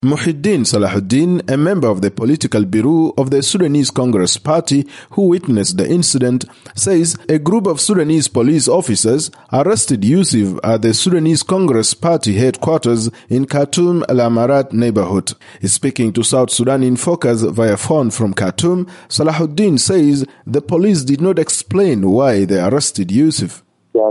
Muhyiddin Salahuddin, a member of the political bureau of the Sudanese Congress Party who witnessed the incident, says a group of Sudanese police officers arrested Yusuf at the Sudanese Congress Party headquarters in Khartoum Al Amarat neighborhood. Speaking to South Sudan in Focus via phone from Khartoum, Salahuddin says the police did not explain why they arrested Yusuf.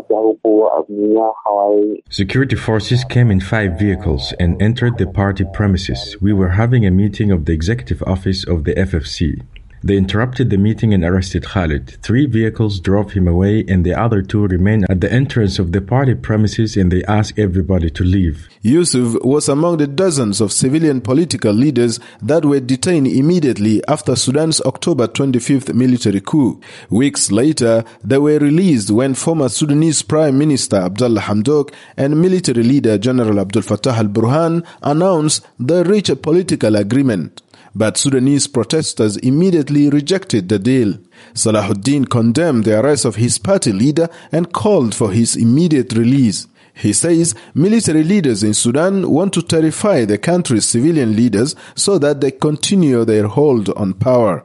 Security forces came in 5 vehicles and entered the party premises. We were having a meeting of the executive office of the FFC. They interrupted the meeting and arrested Khalid. 3 vehicles drove him away and the other 2 remained at the entrance of the party premises and they asked everybody to leave. Yusuf was among the dozens of civilian political leaders that were detained immediately after Sudan's October 25th military coup. Weeks later, they were released when former Sudanese Prime Minister Abdallah Hamdok and military leader General Abdel Fattah al-Burhan announced they reached a political agreement. But Sudanese protesters immediately rejected the deal. Salahuddin condemned the arrest of his party leader and called for his immediate release. He says military leaders in Sudan want to terrify the country's civilian leaders so that they continue their hold on power.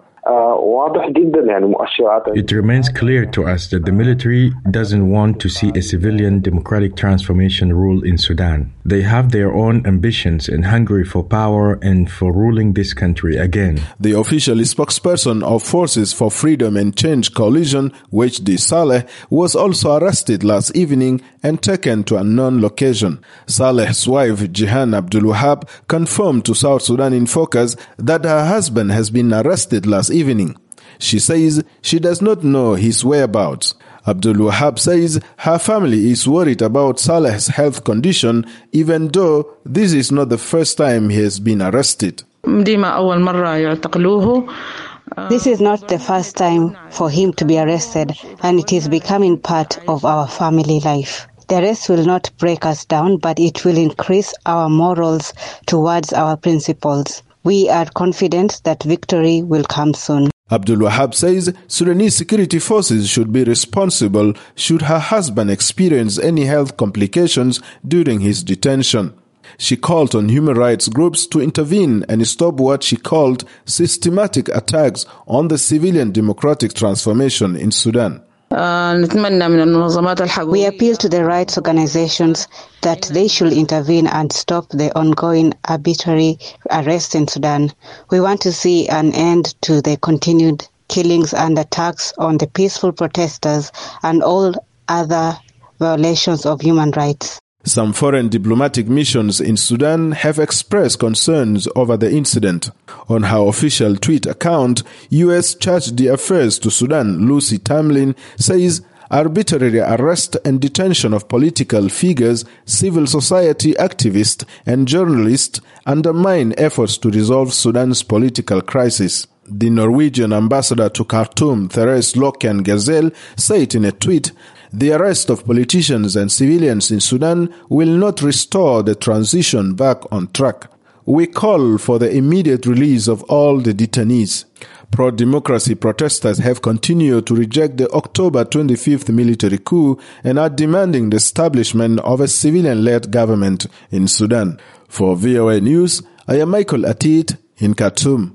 It remains clear to us that the military doesn't want to see a civilian democratic transformation rule in Sudan. They have their own ambitions and hungry for power and for ruling this country again. The official spokesperson of Forces for Freedom and Change Coalition, Wajdi Saleh, was also arrested last evening and taken to a unknown location. Saleh's wife, Jihan Abdul Wahab, confirmed to South Sudan in Focus that her husband has been arrested last evening. She says she does not know his whereabouts. Abdul Wahab says her family is worried about Saleh's health condition, even though this is not the first time he has been arrested. This is not the first time for him to be arrested, and it is becoming part of our family life. The arrest will not break us down, but it will increase our morals towards our principles. We are confident that victory will come soon. Abdul Wahab says Sudanese security forces should be responsible should her husband experience any health complications during his detention. She called on human rights groups to intervene and stop what she called systematic attacks on the civilian democratic transformation in Sudan. We appeal to the rights organizations that they should intervene and stop the ongoing arbitrary arrests in Sudan. We want to see an end to the continued killings and attacks on the peaceful protesters and all other violations of human rights. Some foreign diplomatic missions in Sudan have expressed concerns over the incident. On her official tweet account, U.S. Charge d'Affaires to Sudan, Lucy Tamlin, says arbitrary arrest and detention of political figures, civil society activists, and journalists undermine efforts to resolve Sudan's political crisis. The Norwegian ambassador to Khartoum, Therese Loken Gazelle, said in a tweet, "The arrest of politicians and civilians in Sudan will not restore the transition back on track. We call for the immediate release of all the detainees." Pro-democracy protesters have continued to reject the October 25th military coup and are demanding the establishment of a civilian-led government in Sudan. For VOA News, I am Michael Atit in Khartoum.